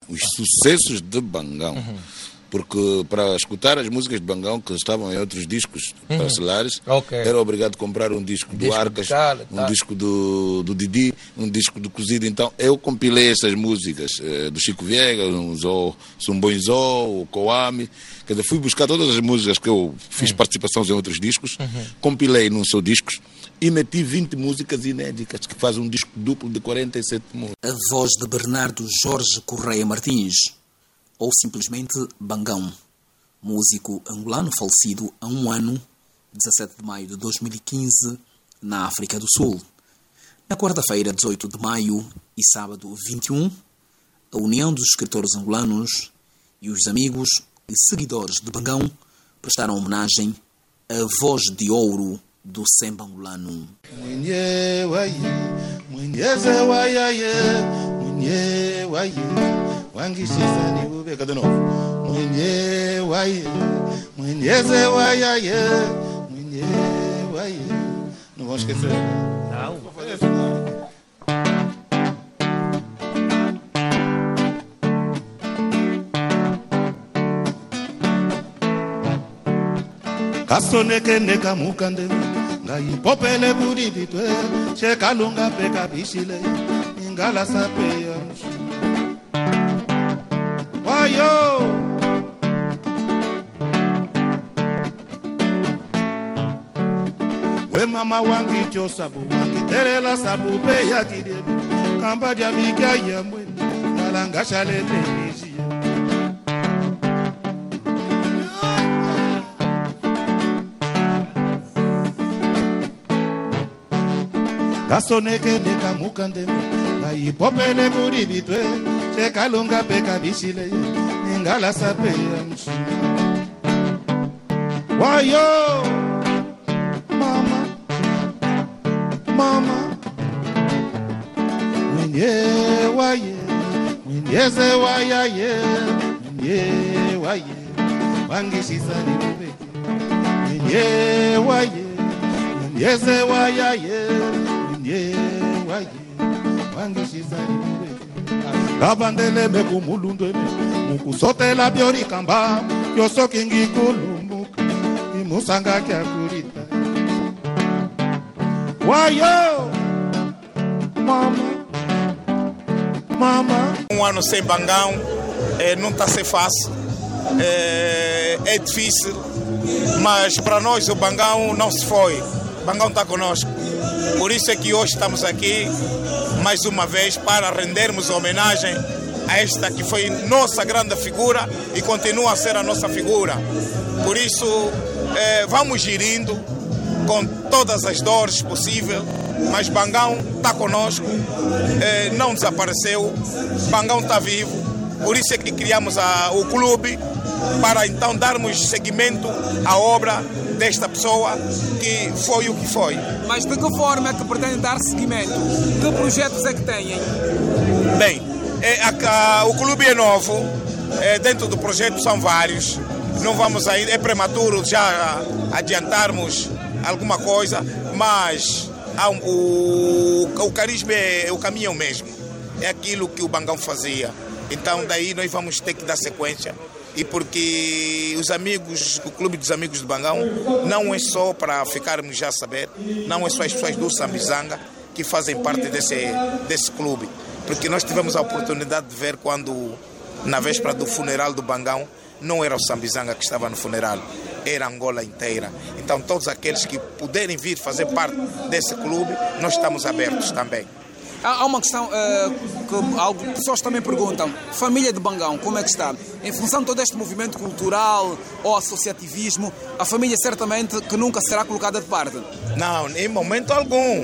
os sucessos de Bangão. Porque para escutar as músicas de Bangão que estavam em outros discos parcelares, era obrigado a comprar um disco do Arcas, um disco do Didi, um disco do Cozido. Então eu compilei essas músicas do Chico Viegas, o Sumbonzó, o Coame. Quer dizer, fui buscar todas as músicas que eu fiz participações em outros discos, compilei num seu disco e meti 20 músicas inéditas, que faz um disco duplo de 47 músicas. A voz de Bernardo Jorge Correia Martins, ou simplesmente Bangão, músico angolano falecido há um ano, 17 de maio de 2015, na África do Sul. Na quarta-feira, 18 de maio, e sábado, 21, a União dos Escritores Angolanos e os amigos e seguidores de Bangão prestaram homenagem à voz de ouro do samba angolano. Wangishisani ube cadê novo? Mwenye waye, mwenyeze waye, mwenye waye. Não vão esquecer. Não. Vou fazer isso. Kasoneke neka mukande, ngai popele budi bitwe, shekalunga peka bishile, ingala sape ya Wayo we mama wangi cho sabu wangi terela sabu be ya kide kamba dia miga ya mweni nalanga shale televisi Kasoneke neka mukande ngai popele buri bitwe Kalunga peka bishile ingala sape ya mshima Wayo mama mama mwenye waye mwenyeze waye mwenye waye wangishisani ubeke mwenye waye mwenyeze waye mwenye waye wangishisani ubeke Abandele me kumulundwe mukusotela biori kamba yosoki ngikulumuka imusanga kya kurita Wayo mama mama Um ano sem Bangão não está a ser fácil, é difícil, mas para nós o Bangão não se foi, o Bangão está conosco, por isso é que hoje estamos aqui mais uma vez para rendermos homenagem a esta que foi nossa grande figura e continua a ser a nossa figura. Por isso, vamos gerindo com todas as dores possíveis, mas Bangão está conosco, não desapareceu, Bangão está vivo, por isso é que criamos o clube, para então darmos seguimento à obra desta pessoa que foi o que foi. Mas de que forma é que pretendem dar seguimento? Que projetos é que têm? Bem, o clube é novo, dentro do projeto são vários, não vamos ainda, é prematuro já adiantarmos alguma coisa, mas o carisma, o caminho é o mesmo, é aquilo que o Bangão fazia, então daí nós vamos ter que dar sequência. E porque o Clube dos Amigos do Bangão não é só para ficarmos já a saber, não é só as pessoas do Sambizanga que fazem parte desse clube. Porque nós tivemos a oportunidade de ver quando, na véspera do funeral do Bangão, não era o Sambizanga que estava no funeral, era Angola inteira. Então todos aqueles que puderem vir fazer parte desse clube, nós estamos abertos também. Há uma questão que pessoas também perguntam, família de Bangão, como é que está? Em função de todo este movimento cultural ou associativismo, a família certamente que nunca será colocada de parte. Não, em momento algum.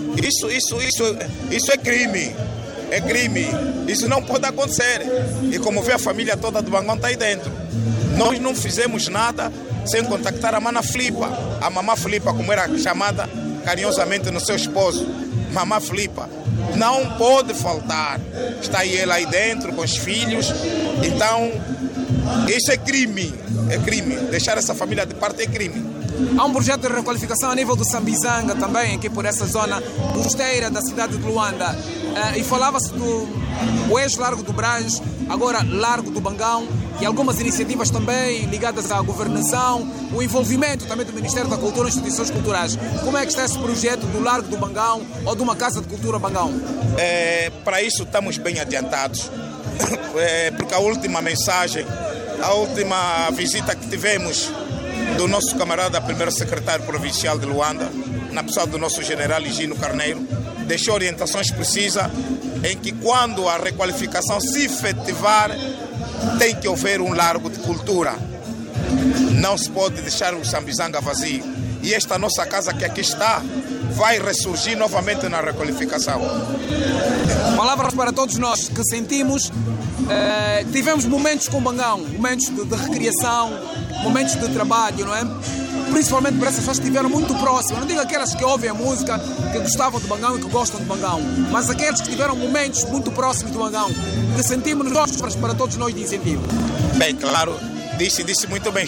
Isso é crime. É crime. Isso não pode acontecer. E como vê, a família toda do Bangão está aí dentro. Nós não fizemos nada sem contactar a Mana Flipa. A Mamá Flipa, como era chamada carinhosamente no seu esposo. Mamá Flipa. Não pode faltar. Está aí ela aí dentro com os filhos. Então, isso é crime. É crime. Deixar essa família de parte é crime. Há um projeto de requalificação a nível do Sambizanga também, aqui por essa zona costeira da cidade de Luanda. E falava-se do eixo largo do Branjo agora Largo do Bangão, e algumas iniciativas também ligadas à governação, o envolvimento também do Ministério da Cultura e instituições culturais. Como é que está esse projeto do Largo do Bangão ou de uma Casa de Cultura Bangão? Para isso estamos bem adiantados, porque a última mensagem, a última visita que tivemos do nosso camarada primeiro secretário provincial de Luanda, na pessoa do nosso general Higino Carneiro, deixou orientações precisas em que quando a requalificação se efetivar, tem que haver um largo de cultura. Não se pode deixar o Sambizanga vazio. E esta nossa casa que aqui está vai ressurgir novamente na requalificação. Palavras para todos nós que sentimos, tivemos momentos com Bangão, momentos de recriação, momentos de trabalho, não é? Principalmente para essas pessoas que estiveram muito próximas. Não digo aquelas que ouvem a música, que gostavam de Bangão e que gostam de Bangão, mas aqueles que tiveram momentos muito próximos de Bangão, que sentimos nós para todos nós de incentivo. Bem, claro, disse muito bem.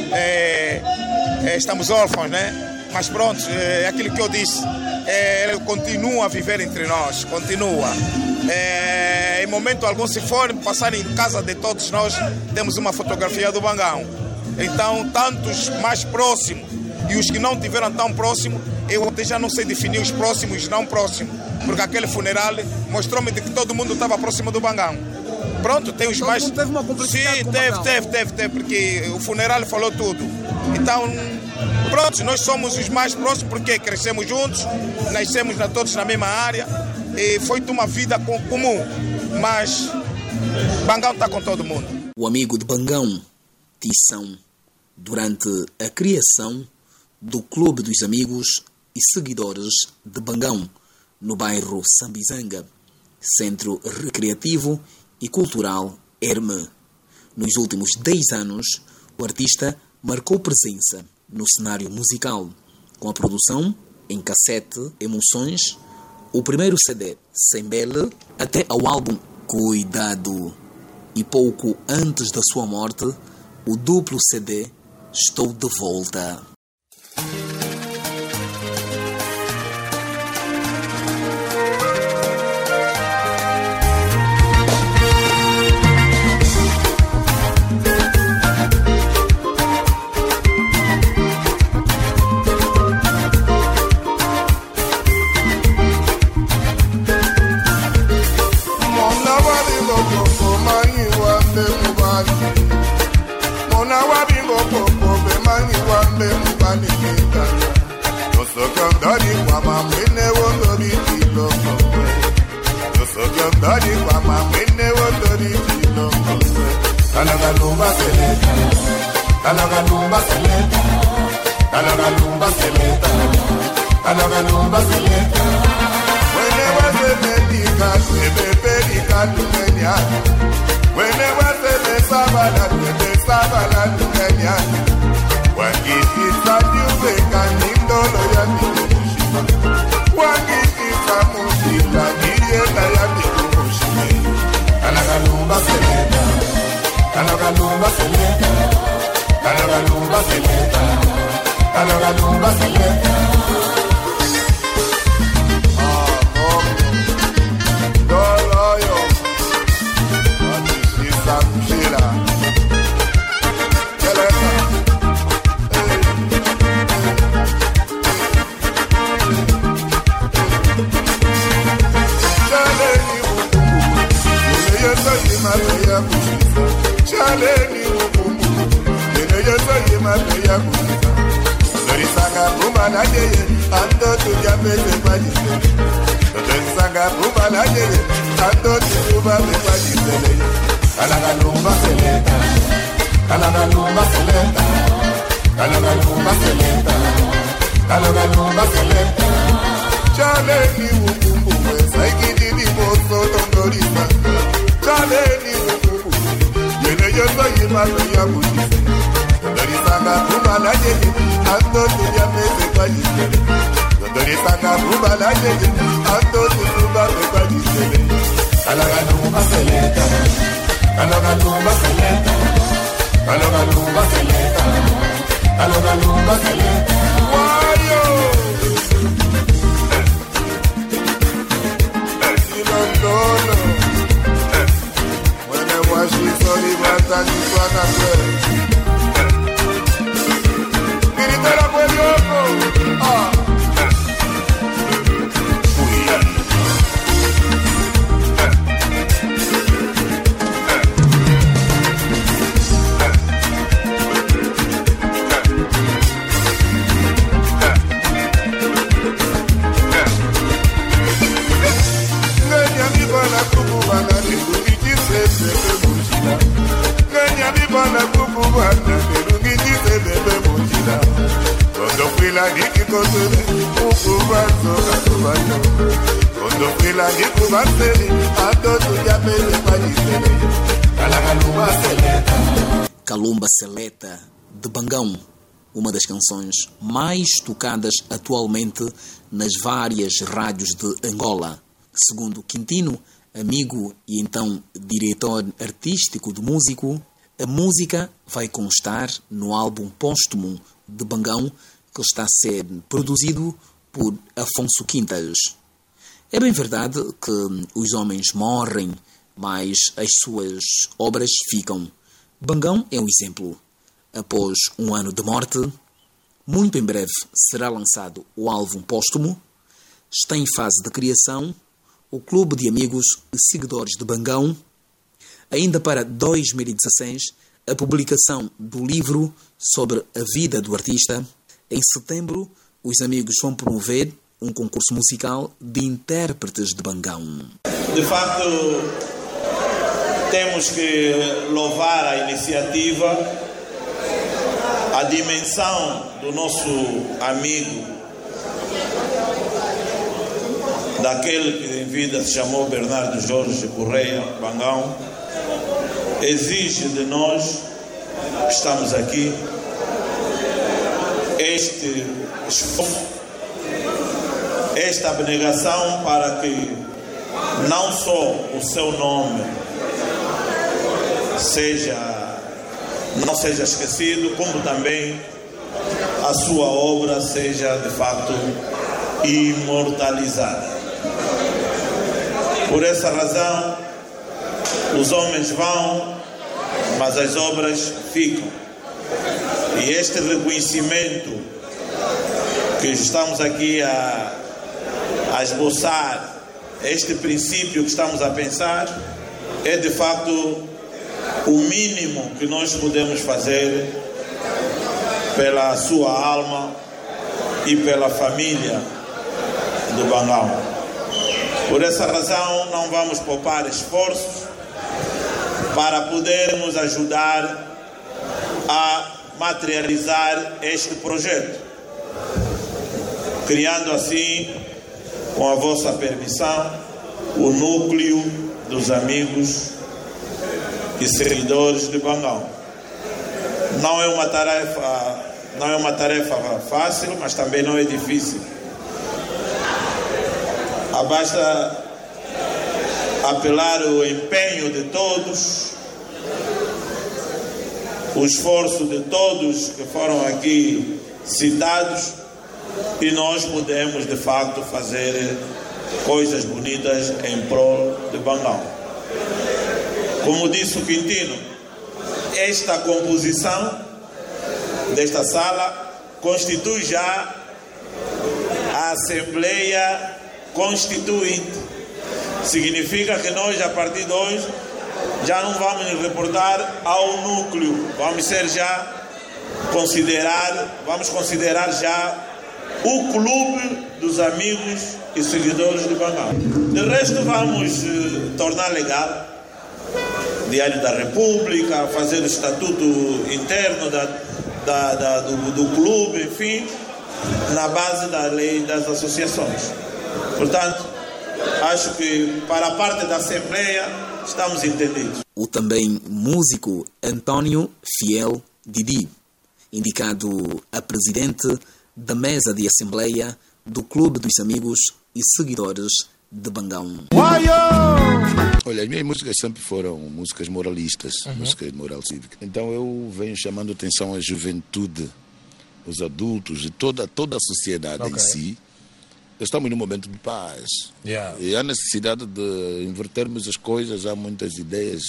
Estamos órfãos, né? Mas pronto, aquilo que eu disse, ele continua a viver entre nós, continua. Em momento algum, se forem passar em casa de todos nós, temos uma fotografia do Bangão. Então, tantos mais próximos e os que não tiveram tão próximos, eu até já não sei definir os próximos e não próximos, porque aquele funeral mostrou-me de que todo mundo estava próximo do Bangão. Pronto, tem os mais... Teve uma complexidade. Sim, teve, porque o funeral falou tudo. Então, pronto, nós somos os mais próximos porque crescemos juntos, nascemos todos na mesma área e foi uma vida comum, mas Bangão está com todo mundo. O amigo de Bangão, Tição, durante a criação do Clube dos Amigos e Seguidores de Bangão, no bairro Sambizanga, Centro Recreativo e Cultural Herme. Nos últimos 10 anos, o artista marcou presença no cenário musical, com a produção em cassete Emoções, o primeiro CD Sembele, até ao álbum Cuidado, e pouco antes da sua morte, o duplo CD Estou de Volta. Kalumba Seleta, de Bangão, uma das canções mais tocadas atualmente nas várias rádios de Angola. Segundo Quintino, amigo e então diretor artístico do músico, a música vai constar no álbum póstumo de Bangão, que está a ser produzido por Afonso Quintas. É bem verdade que os homens morrem, mas as suas obras ficam. Bangão é um exemplo. Após um ano de morte, muito em breve será lançado o álbum póstumo. Está em fase de criação o Clube de Amigos e Seguidores de Bangão. Ainda para 2016, a publicação do livro sobre a vida do artista. Em setembro, os amigos vão promover um concurso musical de intérpretes de Bangão. De facto, temos que louvar a iniciativa, a dimensão do nosso amigo, daquele que em vida se chamou Bernardo Jorge Correia Bangão, exige de nós que estamos aqui este esforço, esta abnegação para que não só o seu nome não seja esquecido, como também a sua obra seja de fato imortalizada. Por essa razão, os homens vão, mas as obras ficam. E este reconhecimento que estamos aqui a esboçar, este princípio que estamos a pensar, é de facto o mínimo que nós podemos fazer pela sua alma e pela família do Bangão. Por essa razão, não vamos poupar esforços para podermos ajudar a materializar este projeto, criando assim, com a vossa permissão, o núcleo dos amigos e seguidores de Bangão. Não é uma tarefa fácil, mas também não é difícil. Basta apelar o empenho de todos, o esforço de todos que foram aqui citados, e nós podemos de facto fazer coisas bonitas em prol de Bangão. Como disse o Quintino, esta composição desta sala constitui já a Assembleia Constituinte. Significa que nós, a partir de hoje, já não vamos nos reportar ao núcleo, vamos considerar já o clube dos amigos e seguidores de Bangão. De resto, vamos tornar legal Diário da República, fazer o estatuto interno do clube, enfim, na base da lei das associações. Portanto, acho que para a parte da Assembleia estamos entendidos. O também músico António Fiel Didi, indicado a presidente da mesa de Assembleia do Clube dos Amigos e Seguidores de Bangão. Olha, as minhas músicas sempre foram músicas moralistas, músicas de moral cívica. Então eu venho chamando atenção à juventude, os adultos e toda a sociedade em si. Estamos num momento de paz. E há necessidade de invertermos as coisas, há muitas ideias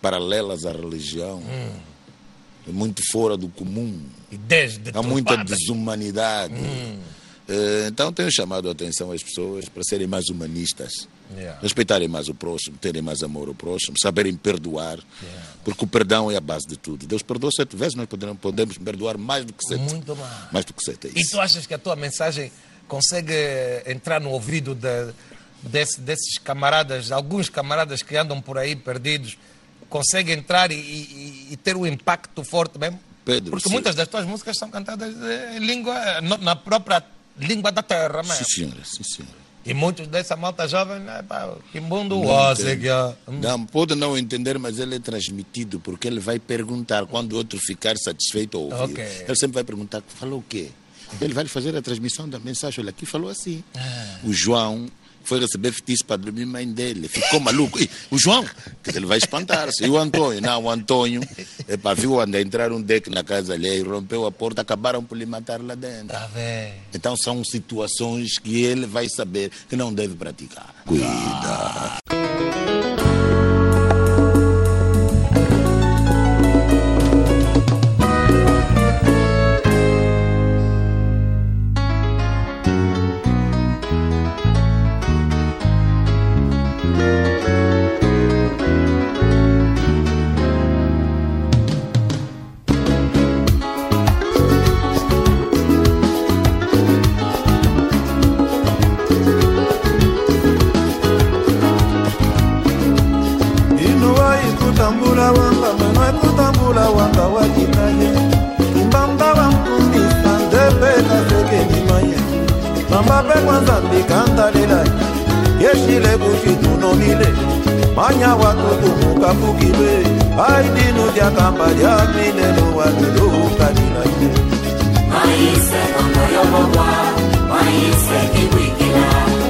paralelas à religião. É muito fora do comum. E há muita desumanidade. Então tenho chamado a atenção às pessoas para serem mais humanistas, respeitarem mais o próximo, terem mais amor ao próximo, saberem perdoar, porque o perdão é a base de tudo. Deus perdoa 7 vezes, nós podemos perdoar mais do que 7. Muito mais. Mais do que 7, é isso. E tu achas que a tua mensagem consegue entrar no ouvido desses camaradas, alguns camaradas que andam por aí perdidos, consegue entrar e ter um impacto forte mesmo? Pedro, porque muitas das tuas músicas são cantadas em língua, na própria língua da terra mesmo. Sim, senhora. E muitos dessa malta jovem, que mundo não, pode não entender, mas ele é transmitido, porque ele vai perguntar, quando o outro ficar satisfeito ou ouvir, ele sempre vai perguntar, falou o quê? Ele vai fazer a transmissão da mensagem, olha, aqui falou assim. O João foi receber feitiço para dormir mãe dele, ficou maluco. E o João, ele vai espantar-se. E o Antônio, não, o Antônio, viu onde entrar um deck na casa ali, rompeu a porta, acabaram por lhe matar lá dentro. Tá vendo? Então são situações que ele vai saber que não deve praticar. Cuida. Manya watu kumuka fukiwe Aidinu dia kamba dia milelo watu kadina ine Maise kongo yolobwa Maise kiwikila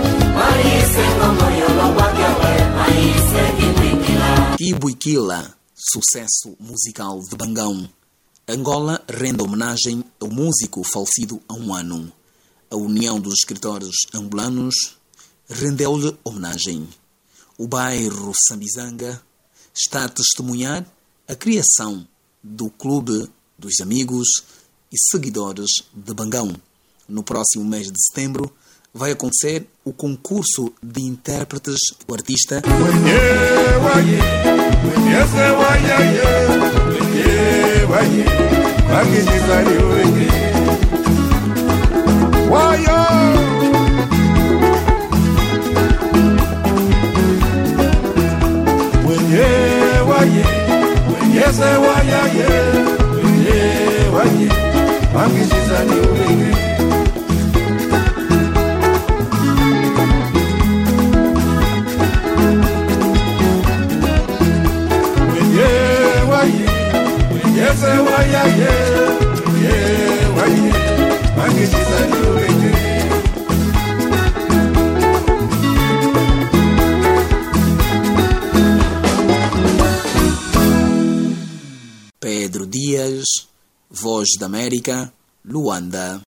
Maise kongo yolobwa kewe Maise kiwikila Kibuikila, sucesso musical de Bangão. Angola rende homenagem ao músico falecido há um ano. A União dos Escritores Angolanos rendeu-lhe homenagem. O bairro Sambizanga está a testemunhar a criação do Clube dos Amigos e Seguidores de Bangão. No próximo mês de setembro vai acontecer o concurso de intérpretes do artista Pedro Dias, Voz da América, Luanda.